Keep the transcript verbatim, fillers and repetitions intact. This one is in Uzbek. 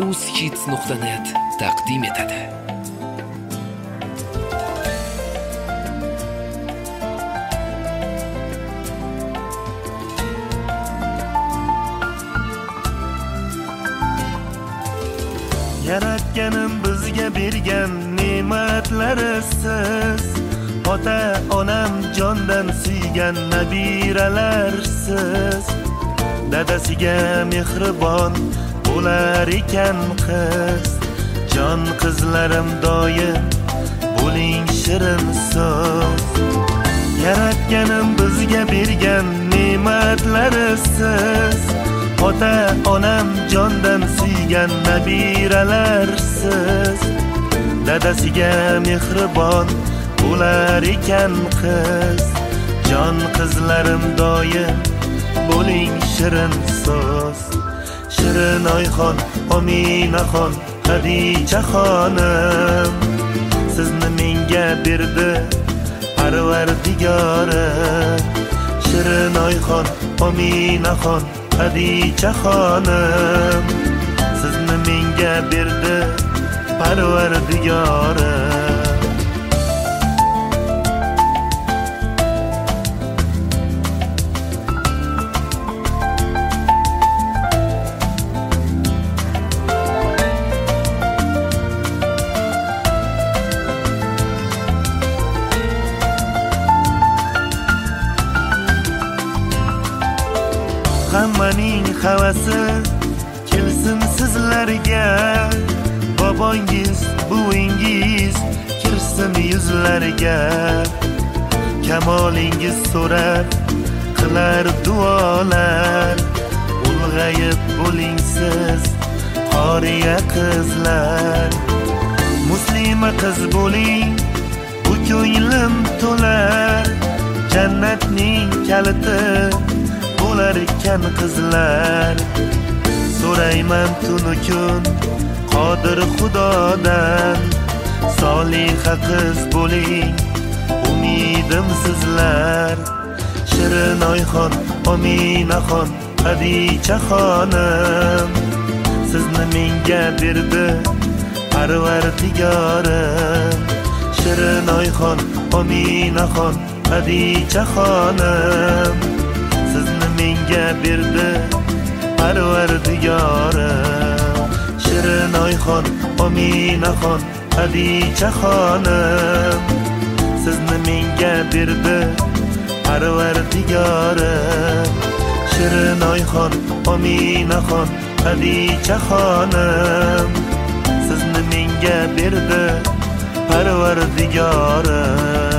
uzhits nuqta net taqdim etadi. Yaratganim bizga bergan ne'matlari siz, ota onam jondan suygan nabiralarsiz. Dadasiga mehribon bo'lar ekan qiz, jon qizlarim doim bo'ling shirin so'z. Yaratganim bizga bergan ne'matlari siz, ota onam jondan suygan nabiralarsiz. Dadasiga mehribon bo'lar ekan qiz, jon qizlarim doim bo'ling shirin so'z. Shirin oyxon, Ominaxon, Xadichaxonim, sizni menga berdi Parvardigorim. Shirin oyxon, Ominaxon, Xadichaxonim, sizni menga berdi Parvardigorim. Hammaning havasi kelsin sizlarga, bobongiz, buvingiz kirsin yuzlarga. Kamolingiz so'rar, qilar duolar, ulg'ayib bo'ling siz qoriya qizlar. Muslima qiz bo'ling, bu ko'nglim to'lar, jannatning kaliti bo'lar ekan qizlar. So'rayman tunu kun Qodir Xudodan, soliha qiz bo'ling, umidim sizlar. Shirin oyxon, Ominaxon, Xadichaxonim, sizni menga berdi Parvardigorim. Shirin oyxon, Ominaxon, Xadichaxonim, sizni menga berdi Parvardigorim. Shirin oyxon, Ominaxon, Xadichaxonim, sizni menga berdi Parvardigorim. Shirin oyxon, Ominaxon, Xadichaxonim, sizni menga berdi Parvardigorim.